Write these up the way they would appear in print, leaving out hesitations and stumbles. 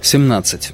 17.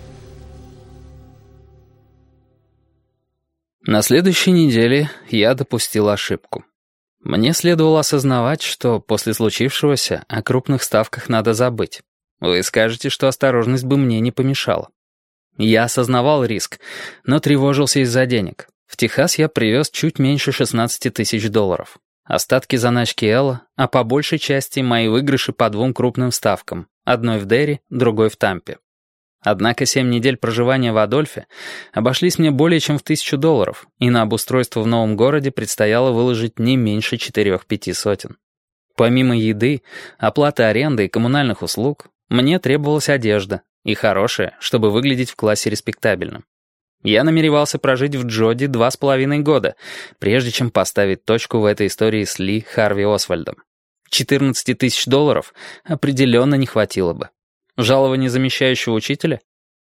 На следующей неделе я допустил ошибку. Мне следовало осознавать, что после случившегося о крупных ставках надо забыть. Вы скажете, что осторожность бы мне не помешала. Я осознавал риск, но тревожился из-за денег. В Техас я привез чуть меньше 16 тысяч долларов. Остатки заначки Элла, а по большей части мои выигрыши по двум крупным ставкам. Одной в Дерри, другой в Тампе. Однако 7 недель проживания в Адольфе обошлись мне более чем в $1000, и на обустройство в новом городе предстояло выложить не меньше 4-5 сотен. Помимо еды, оплаты аренды и коммунальных услуг, мне требовалась одежда, и хорошая, чтобы выглядеть в классе респектабельным. Я намеревался прожить в Джоди 2,5 года, прежде чем поставить точку в этой истории с Ли Харви Освальдом. $14 тысяч определенно не хватило бы. Жалование замещающего учителя?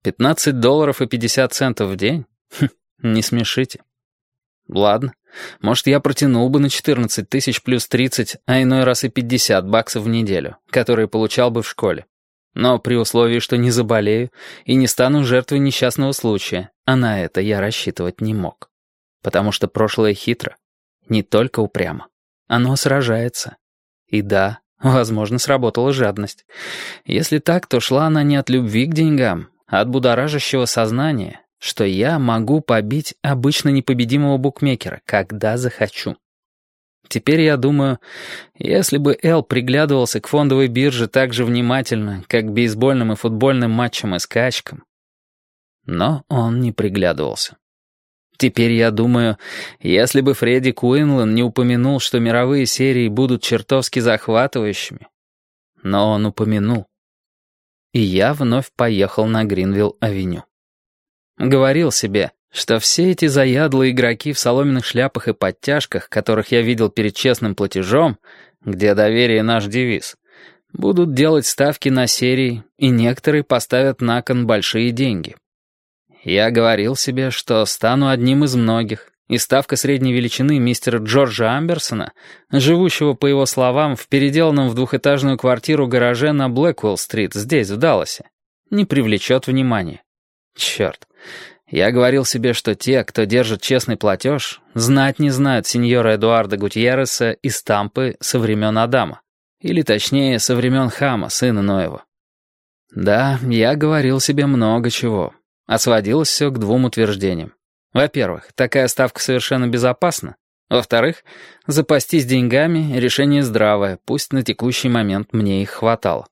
$15.50 в день? Не смешите. Ладно, может, я протянул бы на 14 тысяч плюс 30, а иной раз и $50 в неделю, которые получал бы в школе. Но при условии, что не заболею и не стану жертвой несчастного случая, а на это я рассчитывать не мог. Потому что прошлое хитро, не только упрямо. Оно сражается. И да, возможно, сработала жадность. Если так, то шла она не от любви к деньгам, а от будоражащего сознания, что я могу побить обычно непобедимого букмекера, когда захочу. Теперь я думаю, если бы Эл приглядывался к фондовой бирже так же внимательно, как к бейсбольным и футбольным матчам и скачкам. Но он не приглядывался. Теперь я думаю, если бы Фредди Куинлан не упомянул, что мировые серии будут чертовски захватывающими. Но он упомянул. И я вновь поехал на Гринвилл-авеню. Говорил себе, что все эти заядлые игроки в соломенных шляпах и подтяжках, которых я видел перед честным платежом, где доверие наш девиз, будут делать ставки на серии, и некоторые поставят на кон большие деньги. Я говорил себе, что стану одним из многих, и ставка средней величины мистера Джорджа Амберсона, живущего, по его словам, в переделанном в двухэтажную квартиру гараже на Блэквелл-стрит, здесь, в Далласе, не привлечет внимания. Черт. Я говорил себе, что те, кто держит честный платеж, знать не знают сеньора Эдуарда Гутьерреса из Тампы со времен Адама. Или точнее, со времен Хама, сына Ноева. Да, я говорил себе много чего. А сводилось все к двум утверждениям. Во-первых, такая ставка совершенно безопасна. Во-вторых, запастись деньгами — решение здравое, пусть на текущий момент мне их хватало.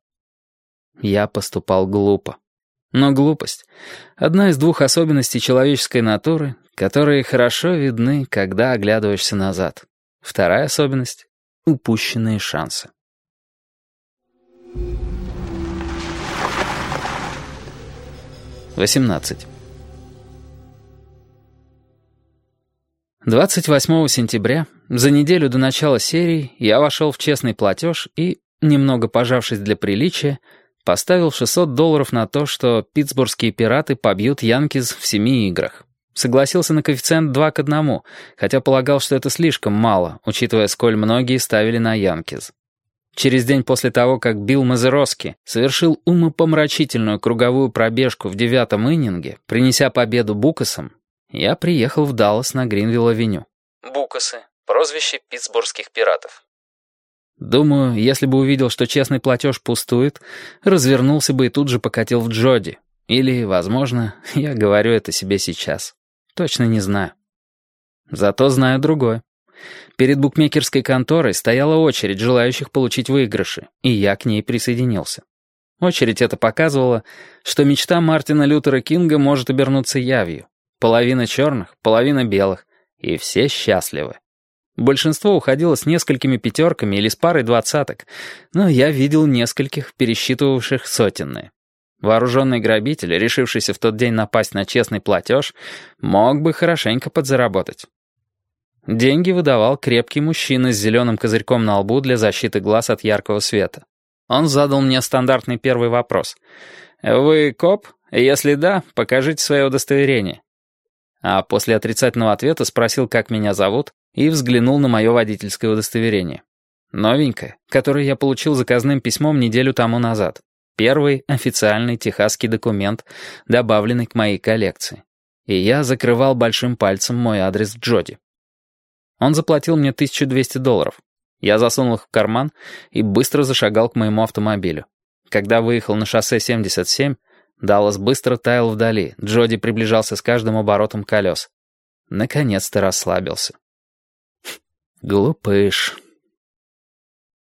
Я поступал глупо. Но глупость — одна из двух особенностей человеческой натуры, которые хорошо видны, когда оглядываешься назад. Вторая особенность — упущенные шансы. (18) 28 сентября, за неделю до начала серии, я вошел в честный платеж и, немного пожавшись для приличия, поставил $600 на то, что питтсбургские пираты побьют Янкиз в 7 играх. Согласился на коэффициент 2:1, хотя полагал, что это слишком мало, учитывая, сколь многие ставили на Янкиз. Через день после того, как Билл Мазероски совершил умопомрачительную круговую пробежку в 9-м иннинге, принеся победу Букасам, я приехал в Даллас на Гринвилл-авеню. Букасы — прозвище питтсбургских пиратов. Думаю, если бы увидел, что честный платеж пустует, развернулся бы и тут же покатил в Джоди. Или, возможно, я говорю это себе сейчас. Точно не знаю. Зато знаю другое. Перед букмекерской конторой стояла очередь желающих получить выигрыши, и я к ней присоединился. Очередь эта показывала, что мечта Мартина Лютера Кинга может обернуться явью. Половина черных, половина белых, и все счастливы. Большинство уходило с несколькими пятерками или с парой двадцаток, но я видел нескольких, пересчитывавших сотенные. Вооруженный грабитель, решившийся в тот день напасть на честный платеж, мог бы хорошенько подзаработать. Деньги выдавал крепкий мужчина с зеленым козырьком на лбу для защиты глаз от яркого света. Он задал мне стандартный первый вопрос. «Вы коп? Если да, покажите свое удостоверение». А после отрицательного ответа спросил, как меня зовут, и взглянул на мое водительское удостоверение. Новенькое, которое я получил заказным письмом неделю тому назад. Первый официальный техасский документ, добавленный к моей коллекции. И я закрывал большим пальцем мой адрес Джоди. Он заплатил мне $1200. Я засунул их в карман и быстро зашагал к моему автомобилю. Когда выехал на шоссе 77, Даллас быстро таял вдали, Джоди приближался с каждым оборотом колес. Наконец-то расслабился. Глупыш.